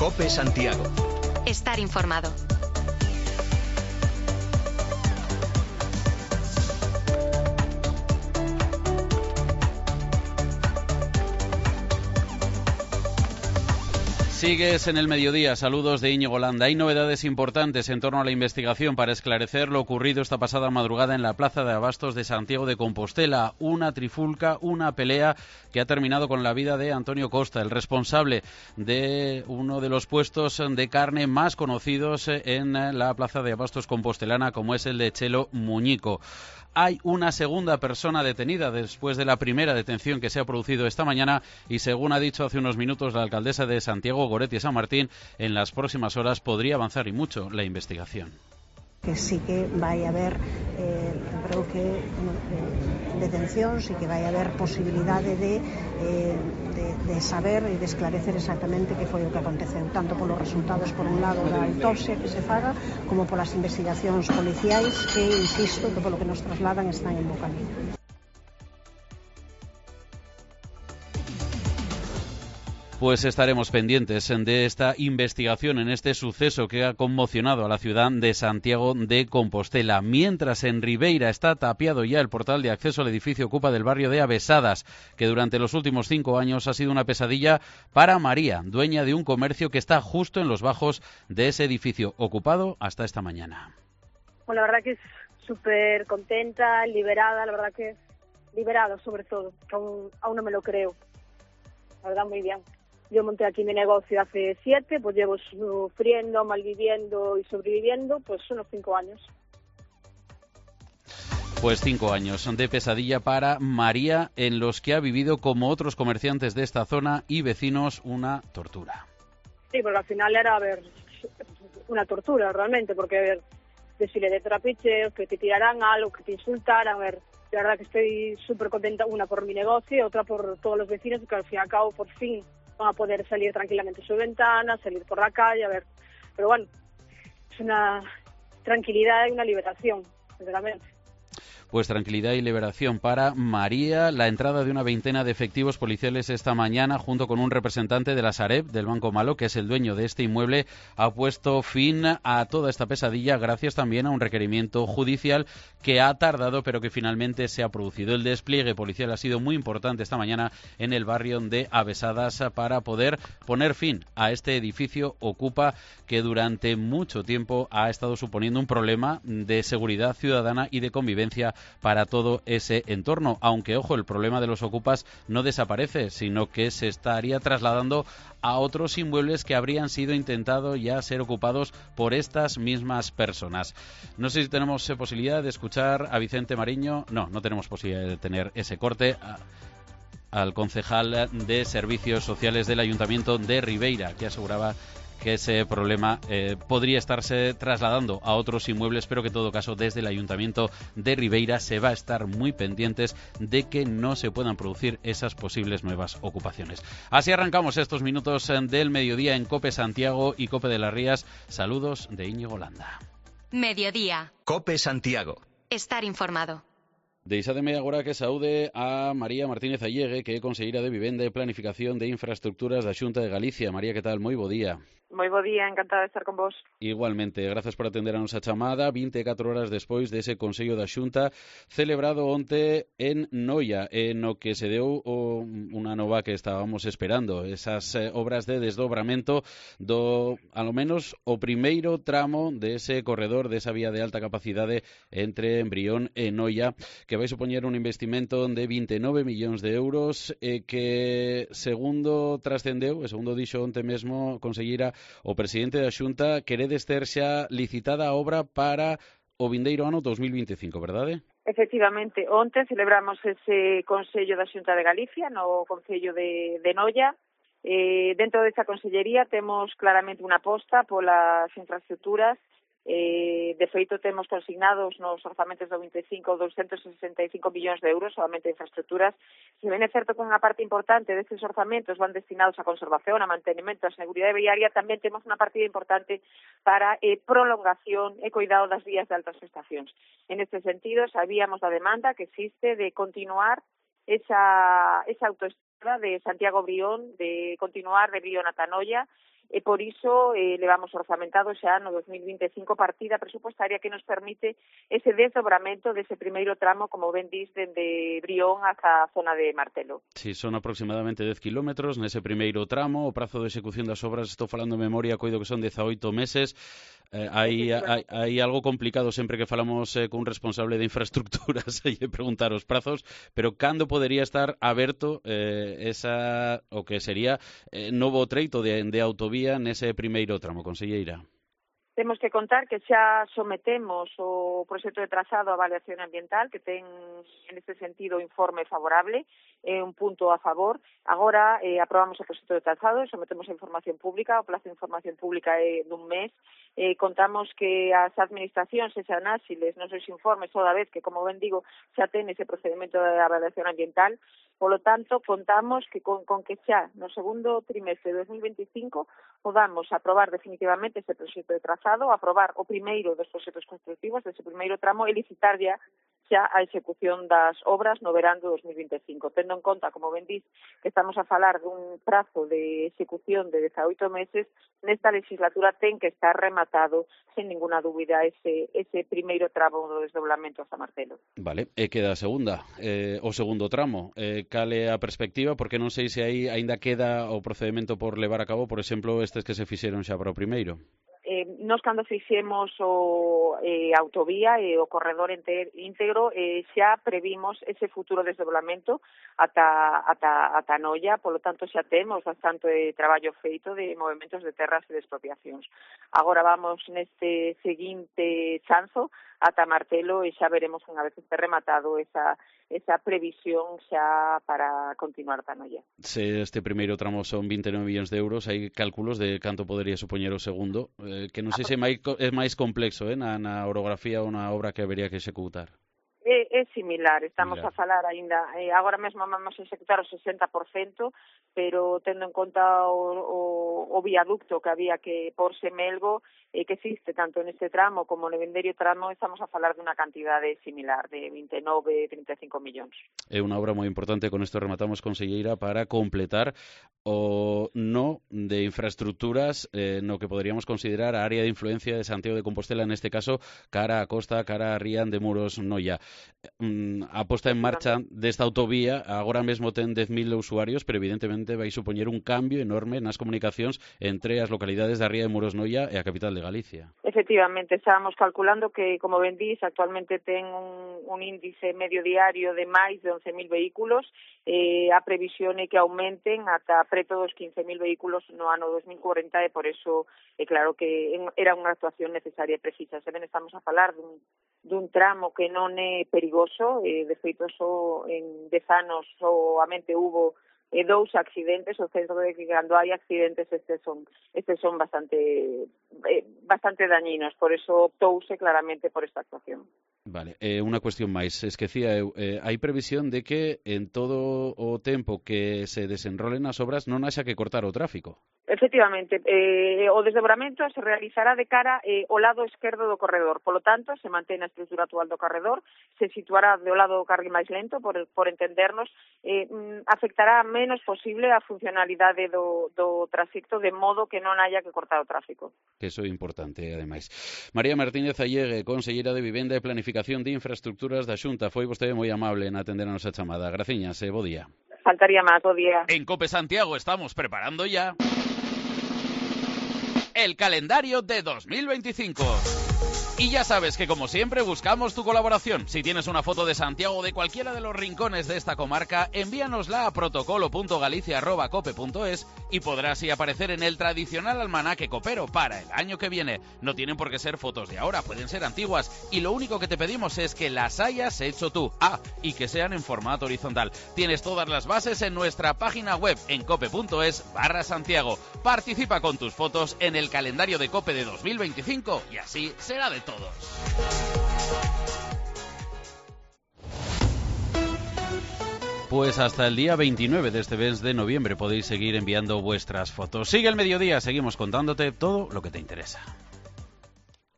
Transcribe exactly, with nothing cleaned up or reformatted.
COPE Santiago. Estar informado. Sigues en el mediodía. Saludos de Íñigo Landa. Hay novedades importantes en torno a la investigación para esclarecer lo ocurrido esta pasada madrugada en la Plaza de Abastos de Santiago de Compostela. Una trifulca, una pelea que ha terminado con la vida de Antonio Costa, el responsable de uno de los puestos de carne más conocidos en la Plaza de Abastos compostelana, como es el de Chelo Muñico. Hay una segunda persona detenida después de la primera detención que se ha producido esta mañana y, según ha dicho hace unos minutos la alcaldesa de Santiago, Goretti San Martín, en las próximas horas podría avanzar y mucho la investigación. Que sí que vai haber, eh, creo que eh, detencións e que vai haber posibilidade de, eh, de, de saber e de esclarecer exactamente que foi o que aconteceu, tanto polos resultados, por un lado, da autopsia que se faga, como polas investigacións policiais que, insisto, que polo que nos trasladan están en bo camiño. Pues estaremos pendientes de esta investigación en este suceso que ha conmocionado a la ciudad de Santiago de Compostela. Mientras en Ribeira está tapiado ya el portal de acceso al edificio Ocupa del barrio de Avesadas, que durante los últimos cinco años ha sido una pesadilla para María, dueña de un comercio que está justo en los bajos de ese edificio, ocupado hasta esta mañana. Pues la verdad que es súper contenta, liberada, la verdad que liberada sobre todo, que aún, aún no me lo creo. La verdad, muy bien. Yo monté aquí mi negocio hace siete, pues llevo sufriendo, malviviendo y sobreviviendo, pues unos cinco años. Pues cinco años de pesadilla para María, en los que ha vivido, como otros comerciantes de esta zona y vecinos, una tortura. Sí, porque al final era, a ver, una tortura realmente, porque, a ver, desfile de trapicheos, que te tiraran algo, que te insultaran, a ver, la verdad que estoy súper contenta, una por mi negocio y otra por todos los vecinos, que al fin y al cabo, por fin, van a poder salir tranquilamente a su ventana, salir por la calle, a ver, pero bueno, es una tranquilidad y una liberación, sinceramente. Pues tranquilidad y liberación para María. La entrada de una veintena de efectivos policiales esta mañana, junto con un representante de la Sareb, del Banco Malo, que es el dueño de este inmueble, ha puesto fin a toda esta pesadilla gracias también a un requerimiento judicial que ha tardado, pero que finalmente se ha producido. El despliegue policial ha sido muy importante esta mañana en el barrio de Avesadas para poder poner fin a este edificio Ocupa, que durante mucho tiempo ha estado suponiendo un problema de seguridad ciudadana y de convivencia para todo ese entorno, aunque, ojo, el problema de los ocupas no desaparece, sino que se estaría trasladando a otros inmuebles que habrían sido intentados ya ser ocupados por estas mismas personas. No sé si tenemos eh, posibilidad de escuchar a Vicente Mariño. No, no tenemos posibilidad de tener ese corte. A, al concejal de Servicios Sociales del Ayuntamiento de Ribeira, que aseguraba que ese problema eh, podría estarse trasladando a otros inmuebles, pero que en todo caso desde el Ayuntamiento de Ribeira se va a estar muy pendientes de que no se puedan producir esas posibles nuevas ocupaciones. Así arrancamos estos minutos del mediodía en COPE Santiago y COPE de las Rías. Saludos de Íñigo Landa. Mediodía. COPE Santiago. Estar informado. Deixádeme agora que saúde a María Martínez Allegue, que é conselleira de Vivenda e Planificación de Infraestructuras da Xunta de Galicia. María, que tal? Moi bo día. Moi bo día, encantada de estar con vos. Igualmente, grazas por atender a nosa chamada vinte e catro horas despois dese Consello da Xunta celebrado onte en Noia, en o que se deu o, unha nova que estábamos esperando, esas eh, obras de desdobramento do, alo menos, o primeiro tramo dese corredor, desa vía de alta capacidade entre Embrión e Noia, que vai supoñer un investimento de vinte e nove millóns de euros e que, segundo trascendeu, e segundo dixo onte mesmo, conselleira, o presidente da Xunta, queredes ter xa licitada a obra para o vindeiro ano dos mil vinte e cinco, verdade? Efectivamente, onte celebramos ese Consello da Xunta de Galicia no Concello de, de Noia. Eh, dentro desa consellería temos claramente unha aposta polas infraestructuras. Eh, de feito, temos consignados nos orzamentos do vinte e cinco doscientos sesenta e cinco millóns de euros solamente de infraestructuras. Se ben é certo que unha parte importante destes orzamentos van destinados a conservación, a mantenimento, a seguridade viaria, tamén temos unha partida importante para eh, prolongación e cuidado das vías de altas prestacións. En este sentido, sabíamos da demanda que existe de continuar esa, esa autoestrada de Santiago Brión, de continuar de Brión a Tanoia, e por iso eh, levamos orzamentado xa no dos mil vinte e cinco partida presupuestaria que nos permite ese desdobramento dese primeiro tramo, como ben dis, dende Brión ata a zona de Martelo. Si, son aproximadamente dez kilómetros nese primeiro tramo, o prazo de execución das obras, estou falando de memoria, coido que son dezaoito meses. Eh, hai, hai, hai algo complicado sempre que falamos eh, cun responsable de infraestructuras e preguntar os prazos, pero cando podería estar aberto eh, esa, o que sería eh, novo treito de, de autovía nese primeiro tramo, conselleira? Temos que contar que xa sometemos o proxecto de trazado a avaliación ambiental, que ten, en este sentido, informe favorable, eh, un punto a favor. Agora eh, aprobamos o proxecto de trazado e sometemos a información pública. O plazo de información pública é dun mes. Eh, contamos que as administracións se xan áxiles nos seus informes toda vez que, como ben digo, xa ten ese procedimento de avaliación ambiental. Polo tanto, contamos que con, con que xa no segundo trimestre de dos mil veinticinco podamos aprobar definitivamente ese proxecto de trazado, aprobar o primeiro dos proxectos constructivos dese primeiro tramo e licitar ya xa a execución das obras no verán do dos mil vinte e cinco, tendo en conta, como ben dís, que estamos a falar dun prazo de execución de dezaoito meses, nesta legislatura ten que estar rematado, sen ninguna dúbida, ese, ese primeiro tramo do desdoblamento hasta Martelo. Vale, e queda a segunda, eh, o segundo tramo. Eh, cal é a perspectiva? Porque non sei se aí aínda queda o procedimento por levar a cabo, por exemplo, estes que se fixeron xa para o primeiro. Eh, nos cando fixemos o eh, autovía e o corredor enter, íntegro eh, xa previmos ese futuro desdoblamento ata, ata, ata Noia, polo tanto xa temos bastante traballo feito de movimentos de terras e de expropiacións. Agora vamos neste seguinte chanzo ata Martelo e xa veremos unha vez este rematado esa, esa previsión xa para continuar ata Noia. Se este primeiro tramo son vinte e nove millóns de euros, hai cálculos de canto podería supoñer o segundo, eh, que non sei se é máis, é máis complexo eh, na, na orografía ou na obra que habería que executar. É, é similar, estamos similar. a falar aínda, eh, agora mesmo vamos a executar o sesenta por cento, pero tendo en conta o, o, o viaducto que había que porse Melgo, eh, que existe tanto neste tramo como no venderio tramo, estamos a falar dunha cantidade similar de vinte e nove, trinta e cinco millóns. É unha obra moi importante, con isto rematamos, conselleira, para completar o no de infraestructuras eh, no que poderíamos considerar a área de influencia de Santiago de Compostela, neste caso, cara a Costa, cara a Rían de Muros, Noia. A posta en marcha desta autovía agora mesmo ten dez mil usuarios, pero evidentemente vai supoñer un cambio enorme nas comunicacións entre as localidades da Ría de Muros, Noia e a capital de Galicia. Efectivamente, estábamos calculando que, como ben dís, actualmente ten un, un índice medio diario de máis de once mil vehículos, eh, a previsión é que aumenten ata preto dos quince mil vehículos no ano dos mil corenta e por eso é claro que era unha actuación necesaria e precisa. Se ben estamos a falar dun dun tramo que non é perigoso, eh, de feito só en dez anos soamente hubo eh, dous accidentes, o centro de que cando hai accidentes estes son estes son bastante eh, bastante dañinos, por eso optouse claramente por esta actuación. Vale, eh, unha cuestión máis, esquecía eu, eh, hai previsión de que en todo o tempo que se desenrolen as obras non haxa que cortar o tráfico. Efectivamente, eh, o desdobramento se realizará de cara eh, ao lado esquerdo do corredor, polo tanto, se mantén a estrutura actual do corredor, se situará do lado do carril máis lento, por, por entendernos, eh, afectará menos posible a funcionalidade do, do trayecto, de modo que non haya que cortar o tráfico. Que iso é importante, ademais. María Martínez Allegue, conselleira de Vivenda e Planificación de Infraestructuras da Xunta, foi vostede moi amable en atender a nosa chamada. Graciñas e bo día. Faltaría máis, bo día. En Cope Santiago estamos preparando ya el calendario de dos mil veinticinco. Y ya sabes que, como siempre, buscamos tu colaboración. Si tienes una foto de Santiago o de cualquiera de los rincones de esta comarca, envíanosla a protocolo punto galicia arroba cope punto es y podrás así aparecer en el tradicional almanaque copero para el año que viene. No tienen por qué ser fotos de ahora, pueden ser antiguas. Y lo único que te pedimos es que las hayas hecho tú. Ah, y que sean en formato horizontal. Tienes todas las bases en nuestra página web en cope punto es barra Santiago. Participa con tus fotos en el calendario de Cope de dos mil veinticinco y así será de todos. Pues hasta el día veintinueve de este mes de noviembre podéis seguir enviando vuestras fotos. Sigue el mediodía, seguimos contándote todo lo que te interesa.